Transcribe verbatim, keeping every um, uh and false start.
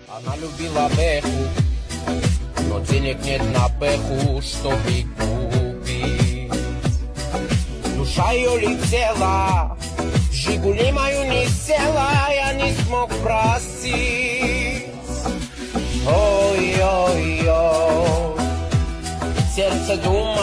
Она любила Бэху, но денег нет на Бэху, чтобы купить. Душа ее летела, в Жигули мою не села, я не смог простить. Ой-ой-ой, сердце думает.